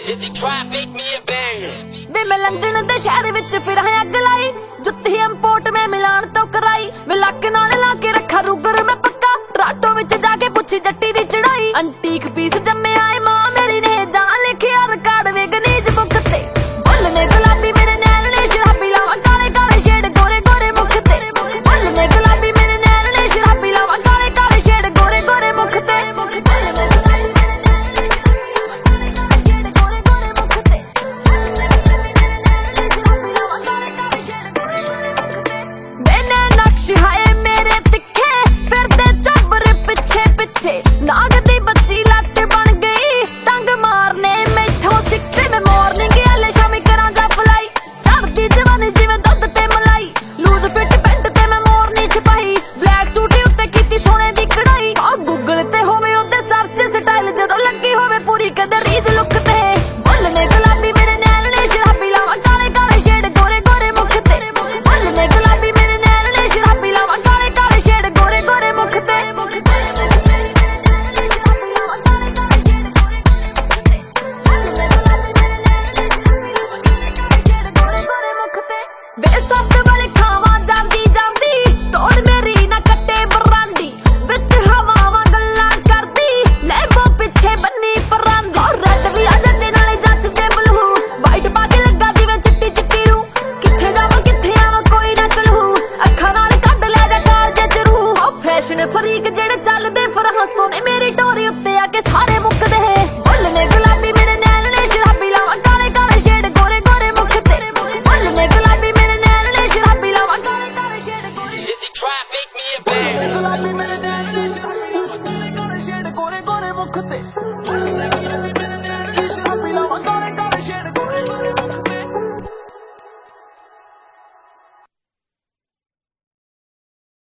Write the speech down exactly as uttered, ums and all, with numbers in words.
ਵੇ ਮੈਂ ਲੰਡਨ ਦੇ ਸ਼ਹਿਰ ਵਿੱਚ ਫਿਰ ਹੈ ਅੱਗ ਲਾਈ, ਜੁੱਤੀ ਇੰਪੋਰਟ ਮੈਂ ਮਿਲਾਨ ਤੋਂ ਕਰਾਈ, ਵੇ ਲੱਕ ਨਾਲ ਲਾ ਕੇ ਰੱਖਾ ਰੂਗਰ ਮੈਂ ਪੱਕਾ, ਟਰਾਟੋ ਵਿੱਚ ਜਾ ਕੇ ਪੁੱਛੀ ਜੱਟੀ ਦੀ ਚੜਾਈ, ਅੰਟੀਕ ਪੀਸ ਜੰਮੇ ਆਏ ਮਾਂ ਮੇਰੀ ਨੇ ਜਾਣ ਲਿਖਿਆ ਰਿਕਾਰਡ ਵੇ ਗਨੀਜ ਬੁੱਕ ਤੇ, ਬੁੱਲ ਨੇ ਗੁਲਾਬੀ ਮੇਰੇ ਨੈਣ ਨੇ ਸ਼ਰਾਬੀ ਲਾਵਾਂ ਕਾਲੇ ਕਾਲੇ ਸ਼ੇਡ ਗੋਰੇ ਗੋਰੇ ਮੁੱਖ ਤੇ, ਬੁੱਲ ਨੇ ਗੁਲਾਬੀ ਮੇਰੇ ਨੈਣ ਨੇ ਸ਼ਰਾਬੀ ਲਾਵਾਂ ਕਾਲੇ ਕਾਲੇ ਸ਼ੇਡ ਗੋਰੇ ਗੋਰੇ ਮੁੱਖ ਤੇ, नाग दी बच्ची लट बन गई टंग मारने मैथों सिक्के में मॉर्निंग वाले शामी करा जा फलाई, चढ़ती जवानी जिवें दुध ते मलाई, लूज फिट पैंट ते मैं मोरनी छपाई, ब्लैक सूट उत्ते कीती सोने दी कढ़ाई, गूगल ते होवे ओदे सर्च स्टाइल जदों लगी होवे पूरी कदे रीज लुक ते, बुल ने गुलाबी मेरे नैन ने शराबी लावां काले काले शेड गोरे गोरे मुख ते, बुल ने गुलाबी मेरे नैन ने शराबी लावां काले काले शेड गोरे गोरे मुख ते, फरीक जेड़े चलदे फरांस तो ने मेरी टोरी उत्ते आके सारे मुकदे, बुल ने गुलाबी मेरे नैन ने शराबी लावां काले काले शेड गोरे गोरे मुख ते, बुल ने गुलाबी मेरे नैन ने शराबी लावां काले काले शेड गोरे, इसी trap make me a bad, गुलाबी मेरे नैन ने शराबी लावां काले काले शेड गोरे गोरे मुख ते।